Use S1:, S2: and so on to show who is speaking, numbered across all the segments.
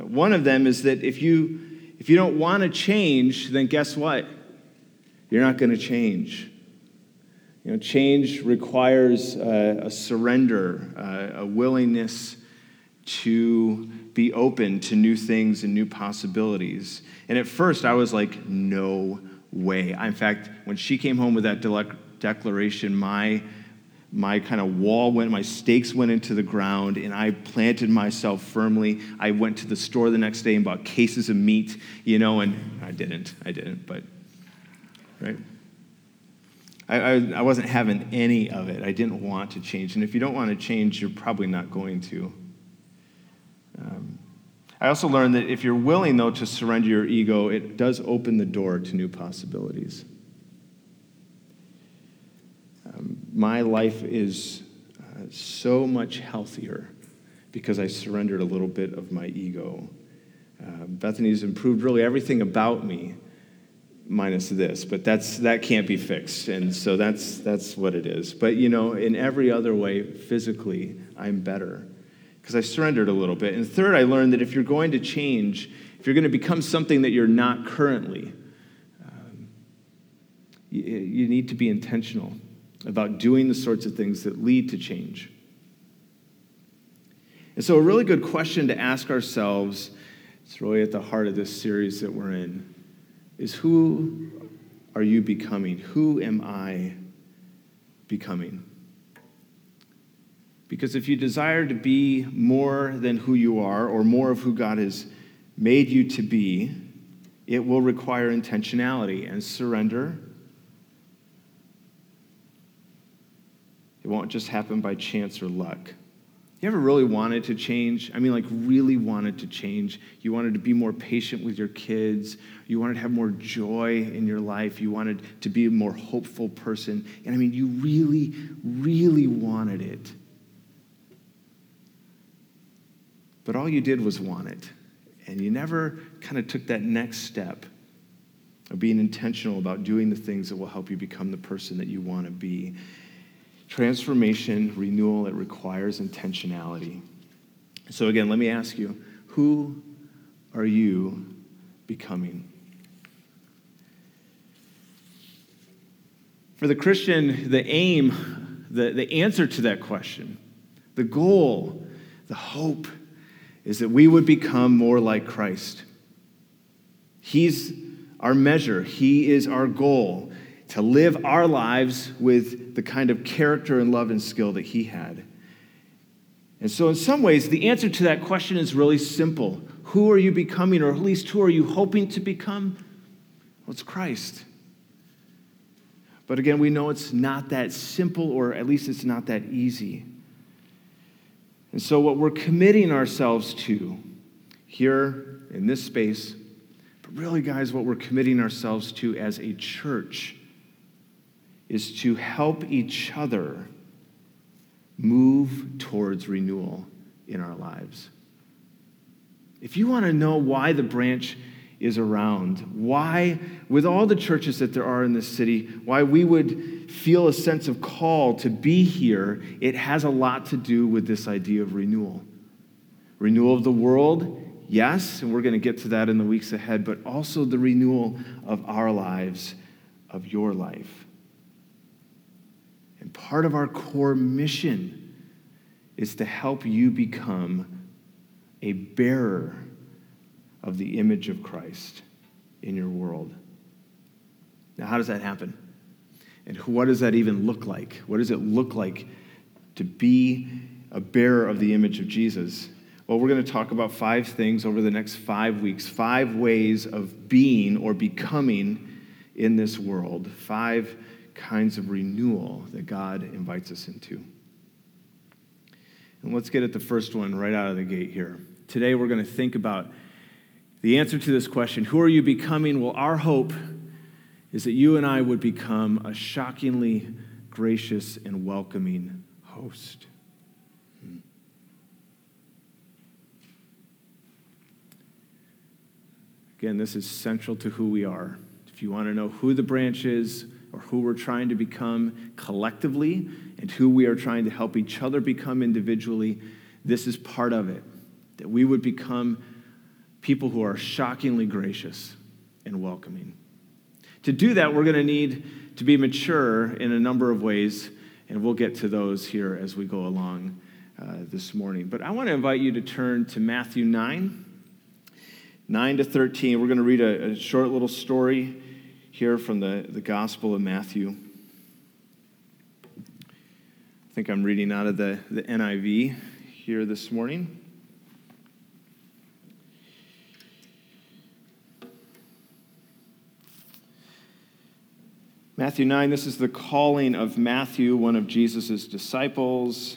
S1: One of them is that if you don't want to change, then guess what? You're not going to change. Change requires a surrender, a willingness to be open to new things and new possibilities. And at first, I was like, no way. In fact, when she came home with that declaration, my kind of my stakes went into the ground, and I planted myself firmly. I went to the store the next day and bought cases of meat, and I didn't, but, right? I wasn't having any of it. I didn't want to change. And if you don't want to change, you're probably not going to. I also learned that if you're willing, though, to surrender your ego, it does open the door to new possibilities. My life is so much healthier because I surrendered a little bit of my ego. Bethany's improved really everything about me, minus this, but that can't be fixed, and so that's what it is. But in every other way, physically, I'm better because I surrendered a little bit. And third, I learned that if you're going to change, if you're going to become something that you're not currently, you need to be intentional about doing the sorts of things that lead to change. And so a really good question to ask ourselves, it's really at the heart of this series that we're in, is who are you becoming? Who am I becoming? Because if you desire to be more than who you are, or more of who God has made you to be, it will require intentionality and surrender. It won't just happen by chance or luck. You ever really wanted to change? Really wanted to change. You wanted to be more patient with your kids. You wanted to have more joy in your life. You wanted to be a more hopeful person. And you really, really wanted it. But all you did was want it. And you never kind of took that next step of being intentional about doing the things that will help you become the person that you want to be. Transformation, renewal, it requires intentionality. So again, let me ask you, who are you becoming? For the Christian, the aim, the answer to that question, the goal, the hope, is that we would become more like Christ. He's our measure. He is our goal, to live our lives with the kind of character and love and skill that he had. And so in some ways, the answer to that question is really simple. Who are you becoming, or at least who are you hoping to become? Well, it's Christ. But again, we know it's not that simple, or at least it's not that easy. And so what we're committing ourselves to here in this space, but really, guys, what we're committing ourselves to as a church is to help each other move towards renewal in our lives. If you want to know why the branch is around, why, with all the churches that there are in this city, why we would feel a sense of call to be here, it has a lot to do with this idea of renewal. Renewal of the world, yes, and we're going to get to that in the weeks ahead, but also the renewal of our lives, of your life. And part of our core mission is to help you become a bearer of the image of Christ in your world. Now, how does that happen? And what does that even look like? What does it look like to be a bearer of the image of Jesus? Well, we're going to talk about 5 things over the next 5 weeks, 5 ways of being or becoming in this world, 5 kinds of renewal that God invites us into. And let's get at the first one right out of the gate here. Today we're going to think about the answer to this question, who are you becoming? Well, our hope is that you and I would become a shockingly gracious and welcoming host. Again, this is central to who we are. If you want to know who the branch is or who we're trying to become collectively and who we are trying to help each other become individually, this is part of it, that we would become people who are shockingly gracious and welcoming. To do that, we're going to need to be mature in a number of ways, and we'll get to those here as we go along this morning. But I want to invite you to turn to Matthew 9 to 13. We're going to read a short little story here from the Gospel of Matthew. I think I'm reading out of the NIV here this morning. Matthew 9, this is the calling of Matthew, one of Jesus' disciples.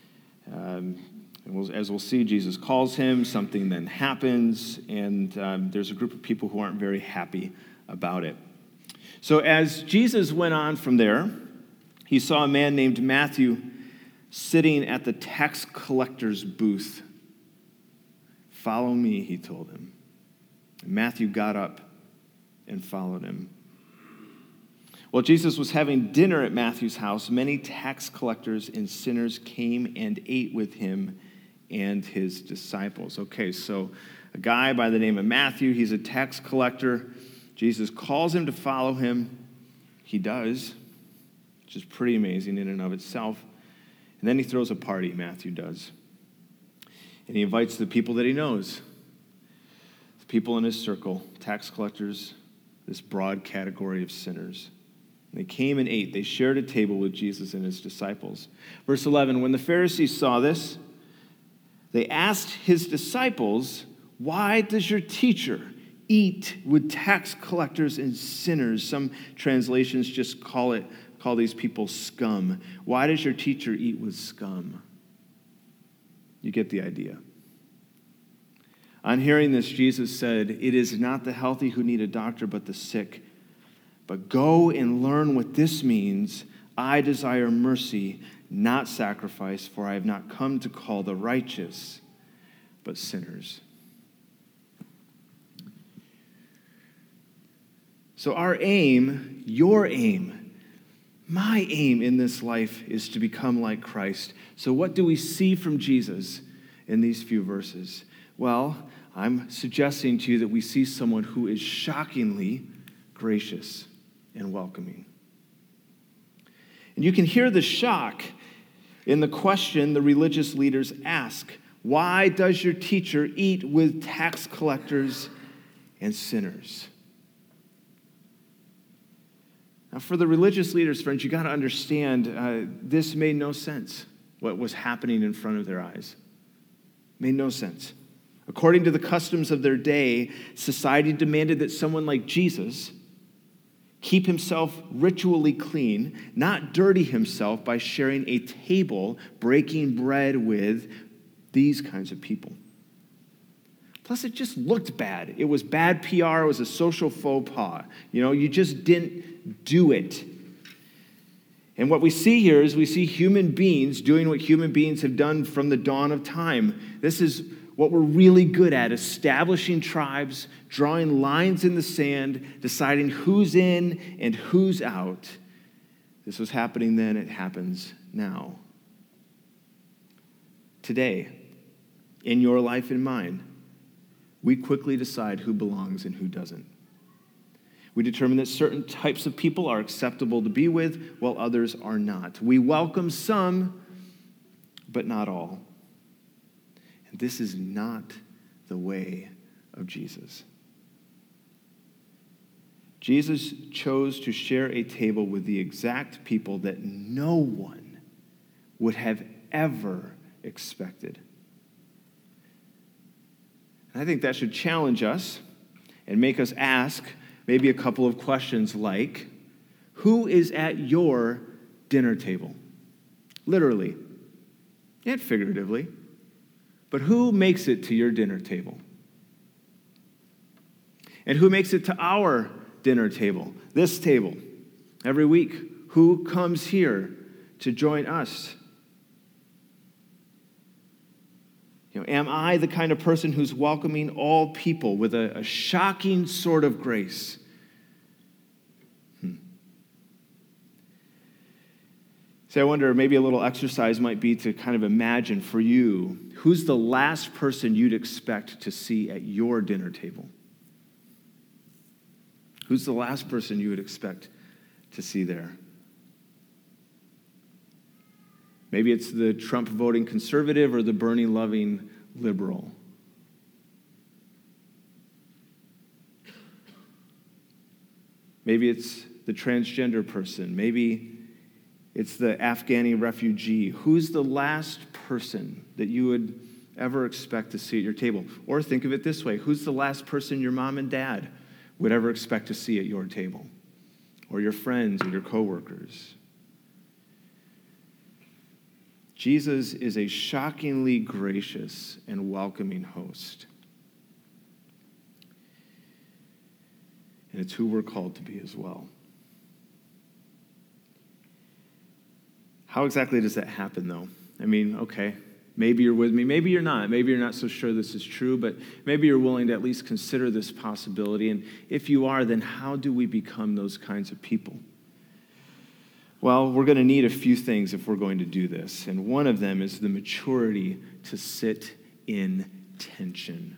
S1: As we'll see, Jesus calls him, something then happens, and there's a group of people who aren't very happy about it. So as Jesus went on from there, he saw a man named Matthew sitting at the tax collector's booth. "Follow me," he told him. And Matthew got up and followed him. While Jesus was having dinner at Matthew's house, many tax collectors and sinners came and ate with him and his disciples. Okay, so a guy by the name of Matthew, he's a tax collector. Jesus calls him to follow him. He does, which is pretty amazing in and of itself. And then he throws a party, Matthew does. And he invites the people that he knows, the people in his circle, tax collectors, this broad category of sinners. They came and ate. They shared a table with Jesus and his disciples. Verse 11, when the Pharisees saw this, they asked his disciples, "Why does your teacher eat with tax collectors and sinners?" Some translations just call these people scum. Why does your teacher eat with scum? You get the idea. On hearing this, Jesus said, "It is not the healthy who need a doctor, but the sick. But go and learn what this means. I desire mercy, not sacrifice, for I have not come to call the righteous, but sinners." So our aim, your aim, my aim in this life is to become like Christ. So what do we see from Jesus in these few verses? Well, I'm suggesting to you that we see someone who is shockingly gracious and welcoming. And you can hear the shock in the question the religious leaders ask. Why does your teacher eat with tax collectors and sinners? Now, for the religious leaders, friends, you got to understand this made no sense, what was happening in front of their eyes. Made no sense. According to the customs of their day, society demanded that someone like Jesus keep himself ritually clean, not dirty himself by sharing a table, breaking bread with these kinds of people. Plus, it just looked bad. It was bad PR. It was a social faux pas. You just didn't do it. And what we see here is we see human beings doing what human beings have done from the dawn of time. This is what we're really good at, establishing tribes, drawing lines in the sand, deciding who's in and who's out. This was happening then, it happens now. Today, in your life and mine, we quickly decide who belongs and who doesn't. We determine that certain types of people are acceptable to be with, while others are not. We welcome some, but not all. And this is not the way of Jesus. Jesus chose to share a table with the exact people that no one would have ever expected. And I think that should challenge us and make us ask maybe a couple of questions like, who is at your dinner table? Literally and figuratively. But who makes it to your dinner table? And who makes it to our dinner table, this table, every week? Who comes here to join us? Am I the kind of person who's welcoming all people with a shocking sort of grace? See, I wonder, maybe a little exercise might be to kind of imagine for you, who's the last person you'd expect to see at your dinner table? Who's the last person you would expect to see there? Maybe it's the Trump-voting conservative or the Bernie-loving liberal. Maybe it's the transgender person. Maybe it's the Afghani refugee. Who's the last person that you would ever expect to see at your table? Or think of it this way. Who's the last person your mom and dad would ever expect to see at your table? Or your friends or your coworkers? Jesus is a shockingly gracious and welcoming host. And it's who we're called to be as well. How exactly does that happen, though? I mean, okay, maybe you're with me, maybe you're not. Maybe you're not so sure this is true, but maybe you're willing to at least consider this possibility. And if you are, then how do we become those kinds of people? Well, we're going to need a few things if we're going to do this. And one of them is the maturity to sit in tension.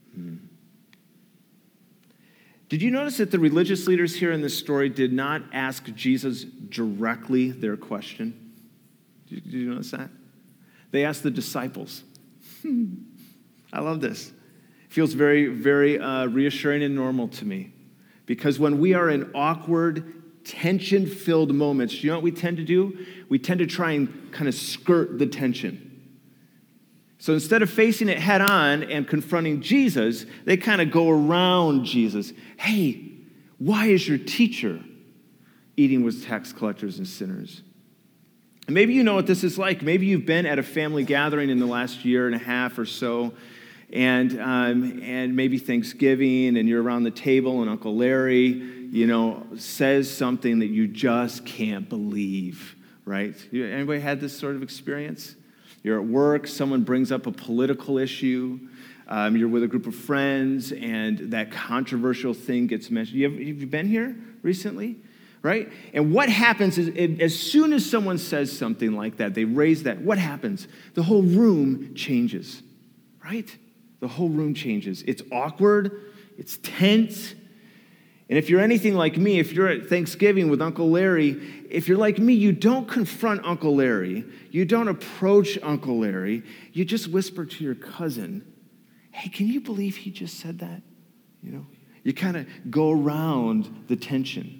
S1: Did you notice that the religious leaders here in this story did not ask Jesus directly their question? Did you notice that? They asked the disciples. I love this. It feels very, very reassuring and normal to me. Because when we are in awkward, tension-filled moments, you know what we tend to do? We tend to try and kind of skirt the tension. So instead of facing it head on and confronting Jesus, they kind of go around Jesus. Hey, why is your teacher eating with tax collectors and sinners? And maybe you know what this is like. Maybe you've been at a family gathering in the last year and a half or so, and maybe Thanksgiving, and you're around the table, and Uncle Larry, says something that you just can't believe, right? Anybody had this sort of experience? You're at work, someone brings up a political issue, you're with a group of friends, and that controversial thing gets mentioned. Have you been here recently? Right? And what happens is, as soon as someone says something like that, they raise that, what happens? The whole room changes, right? The whole room changes. It's awkward, it's tense. And if you're anything like me, if you're at Thanksgiving with Uncle Larry, if you're like me, you don't confront Uncle Larry. You don't approach Uncle Larry. You just whisper to your cousin, hey, can you believe he just said that? You kind of go around the tension.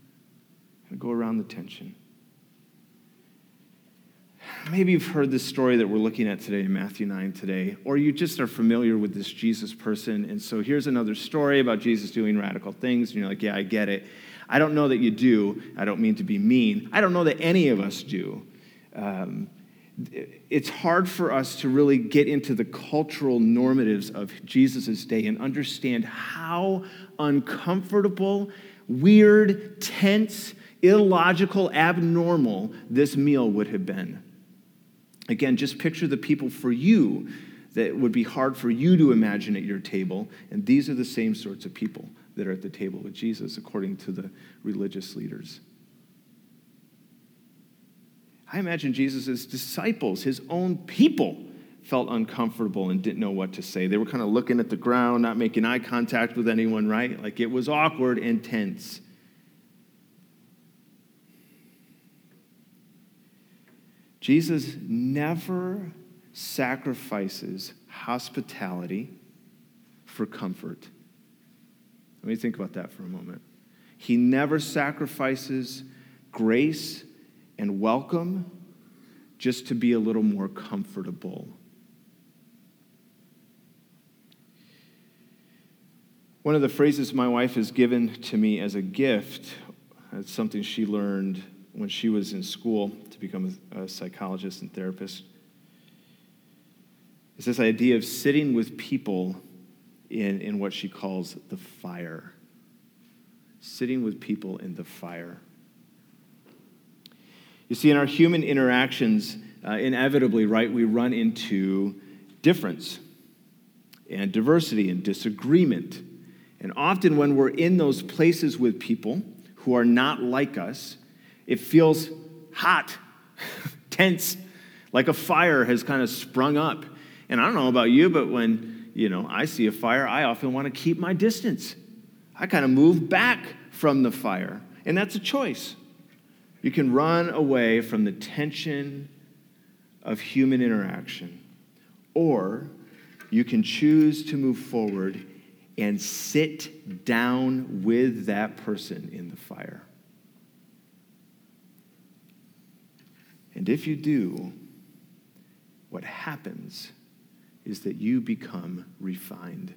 S1: Maybe you've heard this story that we're looking at today in Matthew 9 today, or you just are familiar with this Jesus person, and so here's another story about Jesus doing radical things, and you're like, yeah, I get it. I don't know that you do. I don't mean to be mean. I don't know that any of us do. It's hard for us to really get into the cultural normatives of Jesus' day and understand how uncomfortable, weird, tense, illogical, abnormal this meal would have been. Again, just picture the people for you that would be hard for you to imagine at your table, and these are the same sorts of people that are at the table with Jesus, according to the religious leaders. I imagine Jesus' disciples, his own people, felt uncomfortable and didn't know what to say. They were kind of looking at the ground, not making eye contact with anyone, right? Like it was awkward and tense. Jesus never sacrifices hospitality for comfort. Let me think about that for a moment. He never sacrifices grace and welcome just to be a little more comfortable. One of the phrases my wife has given to me as a gift, it's something she learned when she was in school to become a psychologist and therapist, is this idea of sitting with people in what she calls the fire. Sitting with people in the fire. You see, in our human interactions, inevitably, right, we run into difference and diversity and disagreement. And often when we're in those places with people who are not like us, it feels hot Tense, like a fire has kind of sprung up. And I don't know about you, but when, I see a fire, I often want to keep my distance. I kind of move back from the fire, and that's a choice. You can run away from the tension of human interaction, or you can choose to move forward and sit down with that person in the fire. And if you do, what happens is that you become refined.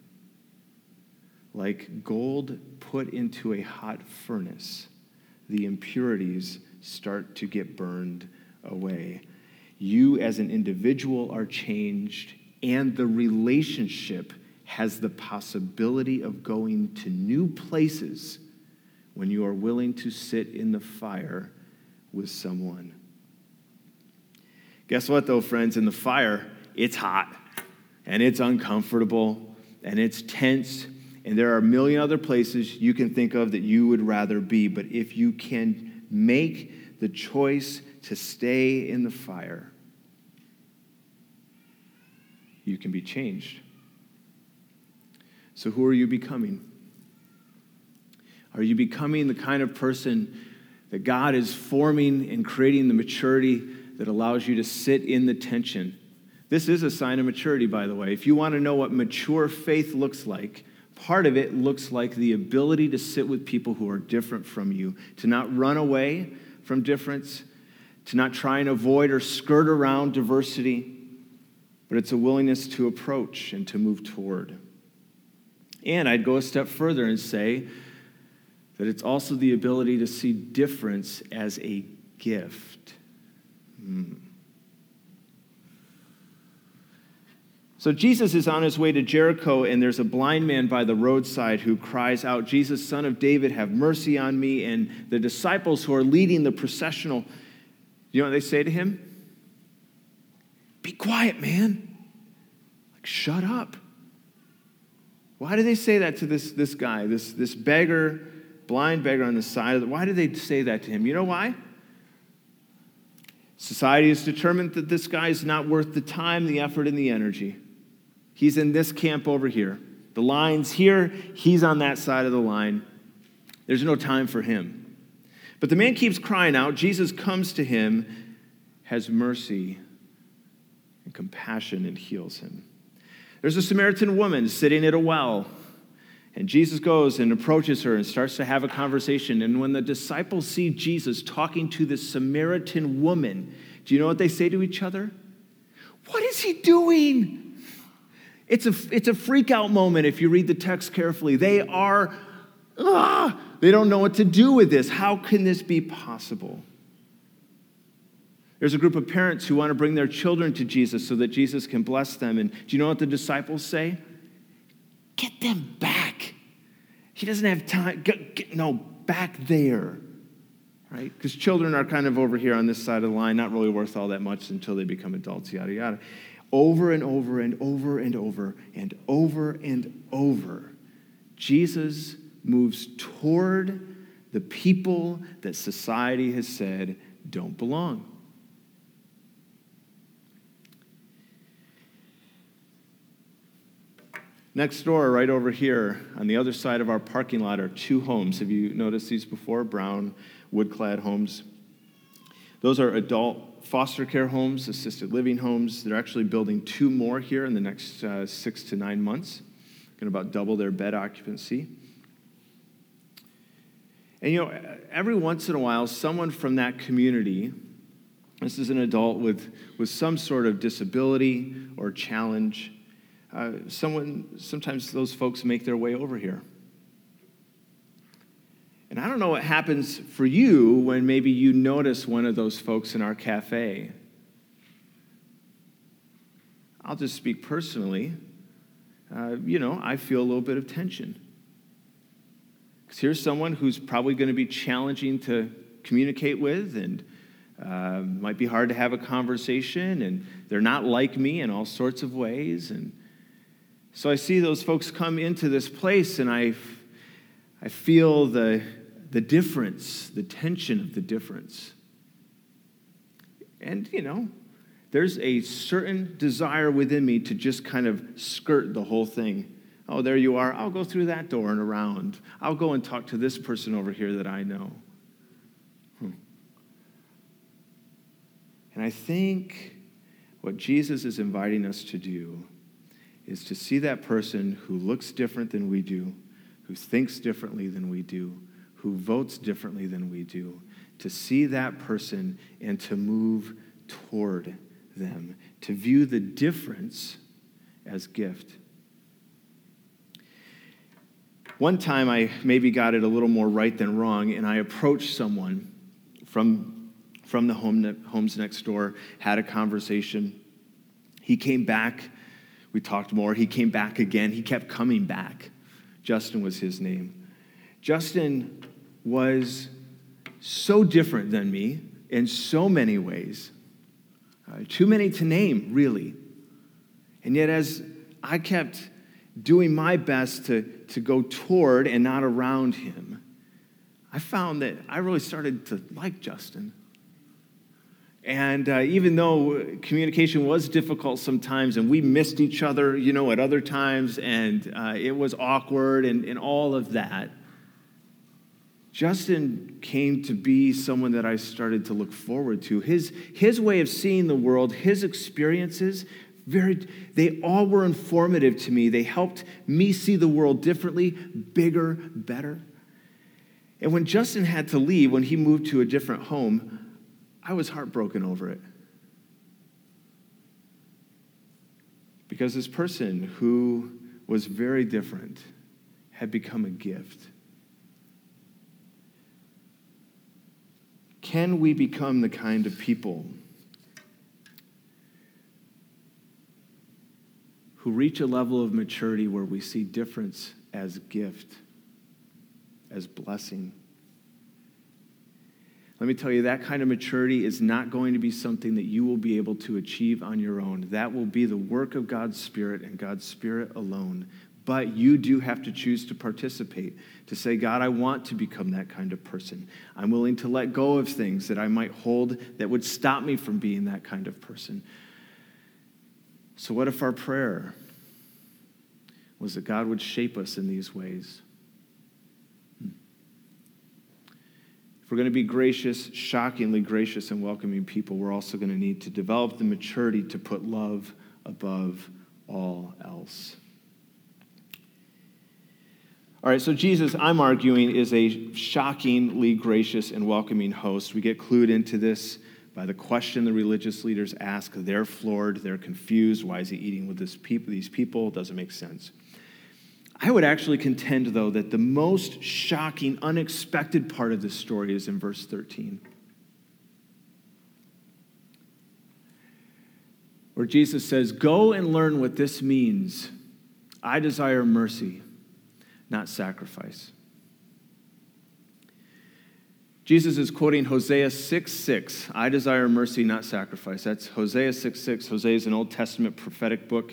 S1: Like gold put into a hot furnace, the impurities start to get burned away. You as an individual are changed, and the relationship has the possibility of going to new places when you are willing to sit in the fire with someone. Guess what, though, friends? In the fire, it's hot, and it's uncomfortable, and it's tense, and there are a million other places you can think of that you would rather be. But if you can make the choice to stay in the fire, you can be changed. So who are you becoming? Are you becoming the kind of person that God is forming and creating the maturity that allows you to sit in the tension? This is a sign of maturity, by the way. If you want to know what mature faith looks like, part of it looks like the ability to sit with people who are different from you, to not run away from difference, to not try and avoid or skirt around diversity, but it's a willingness to approach and to move toward. And I'd go a step further and say that it's also the ability to see difference as a gift. So Jesus is on his way to Jericho, and there's a blind man by the roadside who cries out, "Jesus, Son of David, have mercy on me." And the disciples who are leading the processional, you know what they say to him? "Be quiet, man. Like, shut up." Why do they say that to this guy, this beggar, blind beggar on the side of why do they say that to him? You know why? Society has determined that this guy is not worth the time, the effort, and the energy. He's in this camp over here. The line's here. He's on that side of the line. There's no time for him. But the man keeps crying out. Jesus comes to him, has mercy and compassion, and heals him. There's a Samaritan woman sitting at a well, and Jesus goes and approaches her and starts to have a conversation. And when the disciples see Jesus talking to this Samaritan woman, do you know what they say to each other? "What is he doing?" It's a freak out moment if you read the text carefully. They don't know what to do with this. How can this be possible? There's a group of parents who want to bring their children to Jesus so that Jesus can bless them. And do you know what the disciples say? "Get them back. He doesn't have time. No, back there." Right? Because children are kind of over here on this side of the line, not really worth all that much until they become adults, yada, yada. Over and over and over and over and over and over, Jesus moves toward the people that society has said don't belong. Next door, right over here, on the other side of our parking lot, are two homes. Have you noticed these before? Brown, wood-clad homes. Those are adult foster care homes, assisted living homes. They're actually building two more here in the next 6 to 9 months. Going to about double their bed occupancy. And every once in a while, someone from that community, this is an adult with some sort of disability or challenge, sometimes those folks make their way over here. And I don't know what happens for you when maybe you notice one of those folks in our cafe. I'll just speak personally. I feel a little bit of tension. Because here's someone who's probably going to be challenging to communicate with, and might be hard to have a conversation, and they're not like me in all sorts of ways. And so I see those folks come into this place, and I feel the difference, the tension of the difference. And, there's a certain desire within me to just kind of skirt the whole thing. Oh, there you are. I'll go through that door and around. I'll go and talk to this person over here that I know. And I think what Jesus is inviting us to do is to see that person who looks different than we do, who thinks differently than we do, who votes differently than we do, to see that person and to move toward them, to view the difference as gift. One time I maybe got it a little more right than wrong, and I approached someone from the homes next door, had a conversation. He came back. We talked more. He came back again. He kept coming back. Justin was his name. Justin was so different than me in so many ways. Too many to name, really. And yet as I kept doing my best to go toward and not around him, I found that I really started to like Justin. And even though communication was difficult sometimes, and we missed each other, at other times, and it was awkward and all of that, Justin came to be someone that I started to look forward to. His way of seeing the world, his experiences, they all were informative to me. They helped me see the world differently, bigger, better. And when Justin had to leave, when he moved to a different home, I was heartbroken over it. Because this person who was very different had become a gift. Can we become the kind of people who reach a level of maturity where we see difference as gift, as blessing? Let me tell you, that kind of maturity is not going to be something that you will be able to achieve on your own. That will be the work of God's Spirit and God's Spirit alone. But you do have to choose to participate, to say, God, I want to become that kind of person. I'm willing to let go of things that I might hold that would stop me from being that kind of person. So what if our prayer was that God would shape us in these ways? If we're going to be gracious, shockingly gracious and welcoming people, we're also going to need to develop the maturity to put love above all else. All right, so Jesus, I'm arguing, is a shockingly gracious and welcoming host. We get clued into this by the question the religious leaders ask. They're floored. They're confused. Why is he eating with these people? It doesn't make sense. I would actually contend, though, that the most shocking, unexpected part of this story is in verse 13, where Jesus says, "Go and learn what this means. I desire mercy, not sacrifice." Jesus is quoting Hosea 6:6. I desire mercy, not sacrifice. That's Hosea 6:6. Hosea is an Old Testament prophetic book.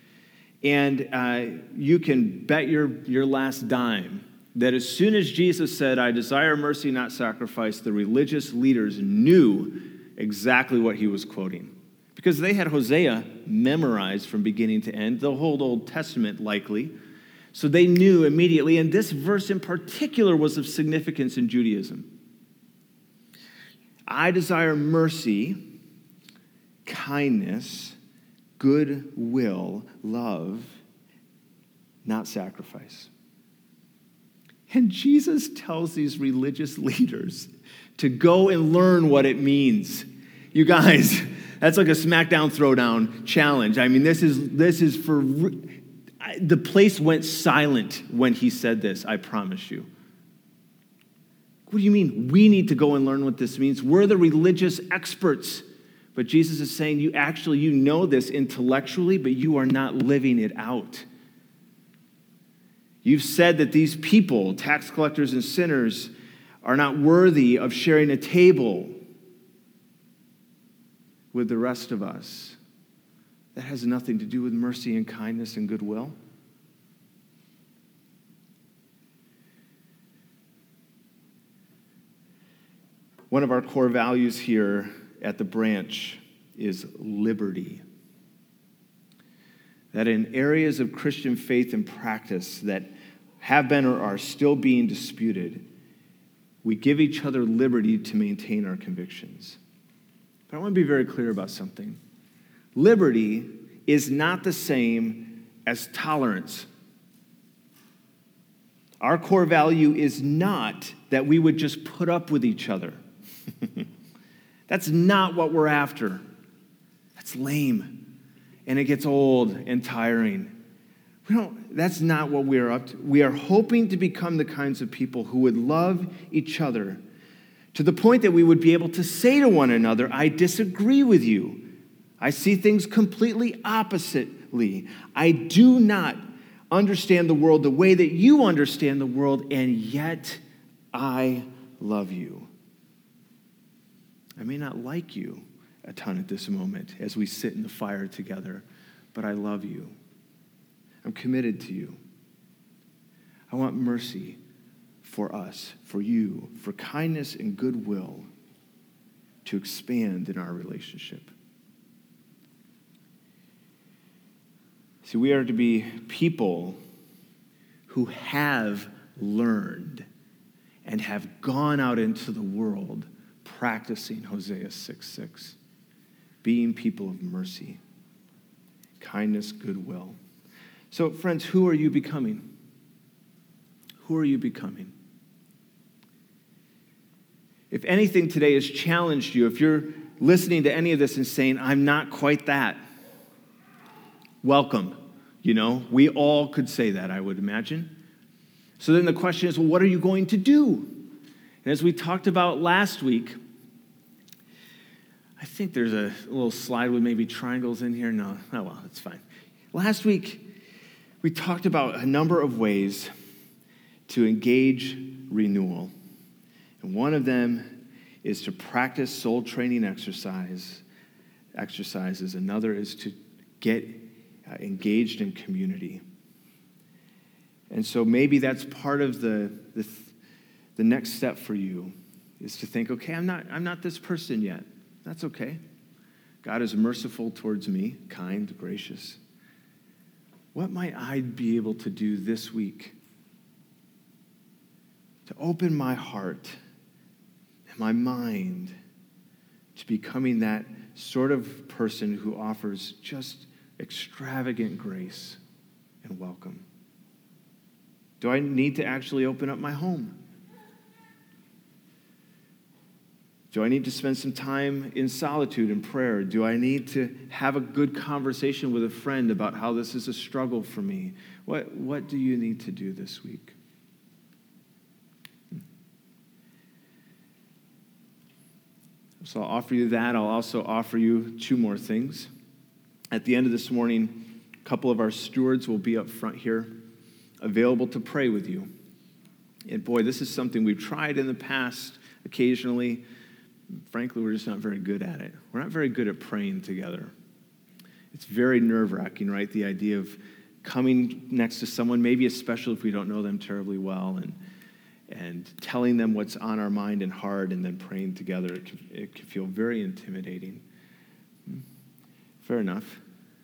S1: And you can bet your last dime that as soon as Jesus said, I desire mercy, not sacrifice, the religious leaders knew exactly what he was quoting. Because they had Hosea memorized from beginning to end, the whole Old Testament likely. So they knew immediately, and this verse in particular was of significance in Judaism. I desire mercy, kindness, goodwill, love, not sacrifice. And Jesus tells these religious leaders to go and learn what it means. You guys, that's like a smackdown throwdown challenge. I mean, this is for... The place went silent when he said this, I promise you. What do you mean? We need to go and learn what this means. We're the religious experts. But Jesus is saying, you know this intellectually, but you are not living it out. You've said that these people, tax collectors and sinners, are not worthy of sharing a table with the rest of us. That has nothing to do with mercy and kindness and goodwill. One of our core values here at the branch is liberty. That in areas of Christian faith and practice that have been or are still being disputed, we give each other liberty to maintain our convictions. But I want to be very clear about something. Liberty is not the same as tolerance. Our core value is not that we would just put up with each other. That's not what we're after. That's lame. And it gets old and tiring. That's not what we are up to. We are hoping to become the kinds of people who would love each other to the point that we would be able to say to one another, I disagree with you. I see things completely oppositely. I do not understand the world the way that you understand the world, and yet I love you. I may not like you a ton at this moment as we sit in the fire together, but I love you. I'm committed to you. I want mercy for us, for you, for kindness and goodwill to expand in our relationship. See, we are to be people who have learned and have gone out into the world practicing Hosea 6:6, being people of mercy, kindness, goodwill. So, friends, who are you becoming? Who are you becoming? If anything today has challenged you, if you're listening to any of this and saying, I'm not quite that, welcome. We all could say that, I would imagine. So then the question is, well, what are you going to do? And as we talked about last week, I think there's a little slide with maybe triangles in here. No, oh well, that's fine. Last week, we talked about a number of ways to engage renewal. And one of them is to practice soul training exercises. Another is to get engaged in community. And so maybe that's part of the next step for you is to think, okay, I'm not this person yet. That's okay. God is merciful towards me, kind, gracious. What might I be able to do this week to open my heart and my mind to becoming that sort of person who offers just extravagant grace and welcome? Do I need to actually open up my home? Do I need to spend some time in solitude and prayer? Do I need to have a good conversation with a friend about how this is a struggle for me? What do you need to do this week? So I'll offer you that. I'll also offer you two more things. At the end of this morning, a couple of our stewards will be up front here, available to pray with you. And boy, this is something we've tried in the past occasionally. Frankly, we're just not very good at it. We're not very good at praying together. It's very nerve-wracking, right? The idea of coming next to someone, maybe especially if we don't know them terribly well, and telling them what's on our mind and heart and then praying together. It can feel very intimidating. Fair enough.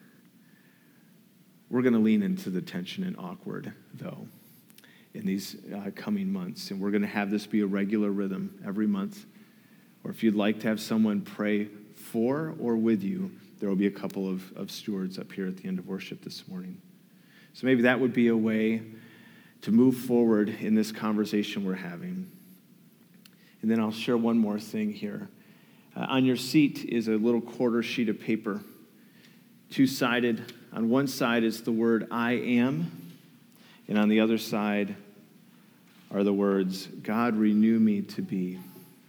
S1: We're going to lean into the tension and awkward, though, in these coming months. And we're going to have this be a regular rhythm every month. Or if you'd like to have someone pray for or with you, there will be a couple of stewards up here at the end of worship this morning. So maybe that would be a way to move forward in this conversation we're having. And then I'll share one more thing here. On your seat is a little quarter sheet of paper, two-sided. On one side is the word I am, and on the other side are the words, God, renew me to be.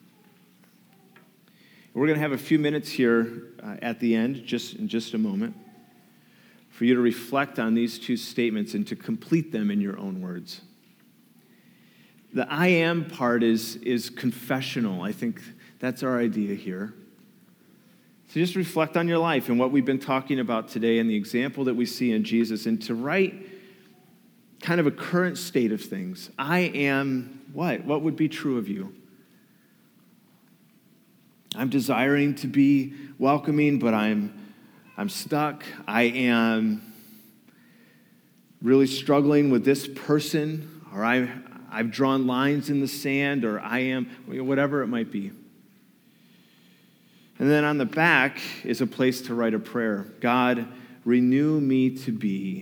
S1: We're going to have a few minutes here at the end, in just a moment, for you to reflect on these two statements and to complete them in your own words. The I am part is confessional. I think that's our idea here. So just reflect on your life and what we've been talking about today and the example that we see in Jesus, and to write kind of a current state of things. I am what? What would be true of you? I'm desiring to be welcoming, but I'm stuck. I am really struggling with this person, or I've drawn lines in the sand, or I am, whatever it might be. And then on the back is a place to write a prayer. God, renew me to be.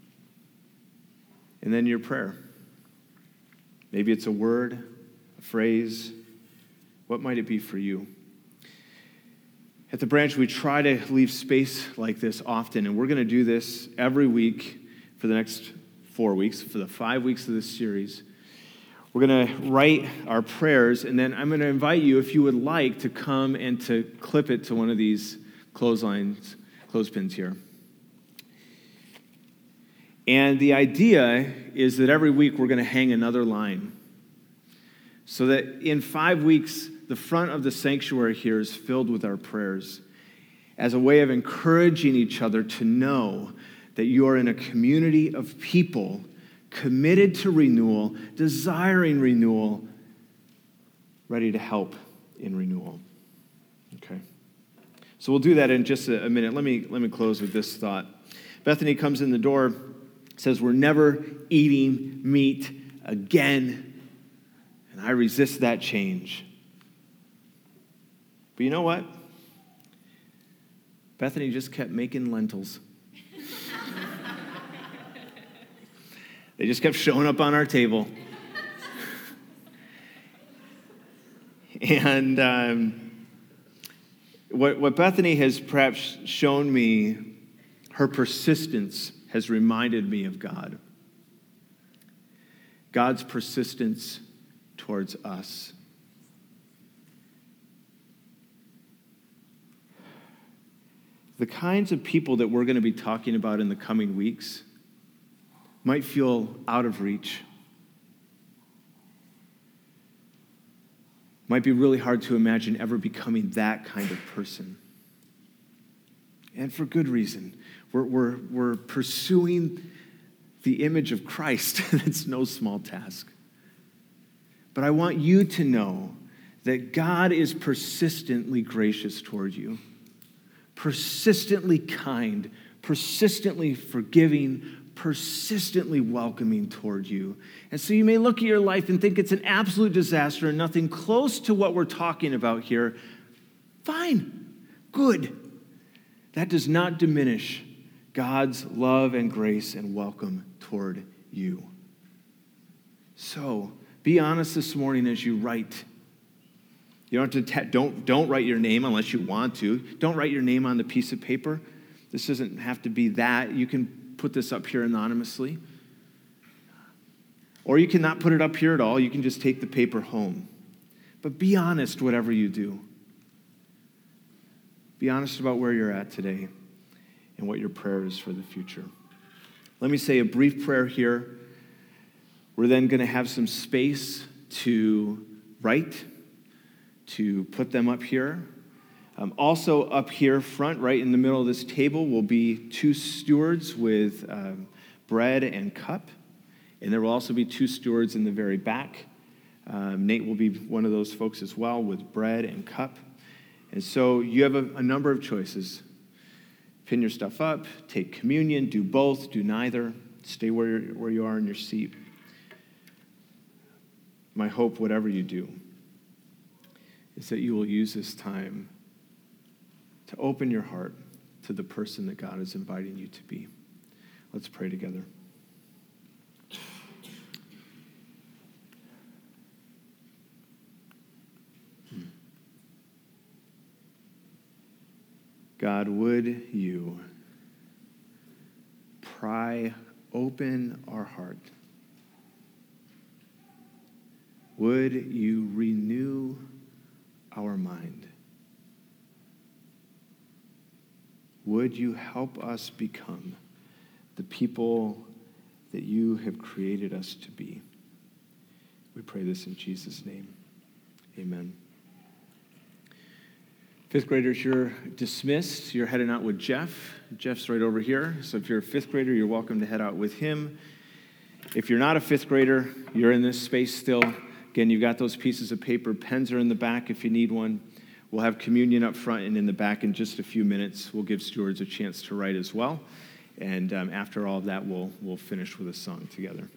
S1: And then your prayer. Maybe it's a word, a phrase. What might it be for you? At the branch, we try to leave space like this often, and we're going to do this every week for the next 4 weeks, for the 5 weeks of this series. We're going to write our prayers, and then I'm going to invite you, if you would like, to come and to clip it to one of these clothespins here. And the idea is that every week we're going to hang another line, so that in 5 weeks, the front of the sanctuary here is filled with our prayers as a way of encouraging each other to know that you are in a community of people committed to renewal, desiring renewal, ready to help in renewal. Okay. So we'll do that in just a minute. Let me close with this thought. Bethany comes in the door, says, "We're never eating meat again." And I resist that change. But you know what? Bethany just kept making lentils. They just kept showing up on our table. And what Bethany has perhaps shown me, her persistence has reminded me of God. God's persistence towards us. The kinds of people that we're going to be talking about in the coming weeks might feel out of reach. Might be really hard to imagine ever becoming that kind of person. And for good reason. We're pursuing the image of Christ. That's no small task. But I want you to know that God is persistently gracious toward you, persistently kind, persistently forgiving, persistently welcoming toward you. And so you may look at your life and think it's an absolute disaster and nothing close to what we're talking about here. Fine, good. That does not diminish God's love and grace and welcome toward you. So be honest this morning as you write. You don't have to don't write your name unless you want to. Don't write your name on the piece of paper. This doesn't have to be that. You can put this up here anonymously. Or you cannot put it up here at all. You can just take the paper home. But be honest whatever you do. Be honest about where you're at today and what your prayer is for the future. Let me say a brief prayer here. We're then going to have some space to write, to put them up here. Also up here front, right in the middle of this table, will be two stewards with bread and cup. And there will also be two stewards in the very back. Nate will be one of those folks as well with bread and cup. And so you have a number of choices. Pin your stuff up, take communion, do both, do neither. Stay where you are in your seat. My hope, whatever you do, is that you will use this time to open your heart to the person that God is inviting you to be. Let's pray together. God, would you pry open our heart? Would you renew our mind? Would you help us become the people that you have created us to be? We pray this in Jesus' name. Amen. Fifth graders, you're dismissed. You're heading out with Jeff. Jeff's right over here. So if you're a fifth grader, you're welcome to head out with him. If you're not a fifth grader, you're in this space still. Again, you've got those pieces of paper. Pens are in the back if you need one. We'll have communion up front and in the back in just a few minutes. We'll give stewards a chance to write as well. And after all of that, we'll finish with a song together.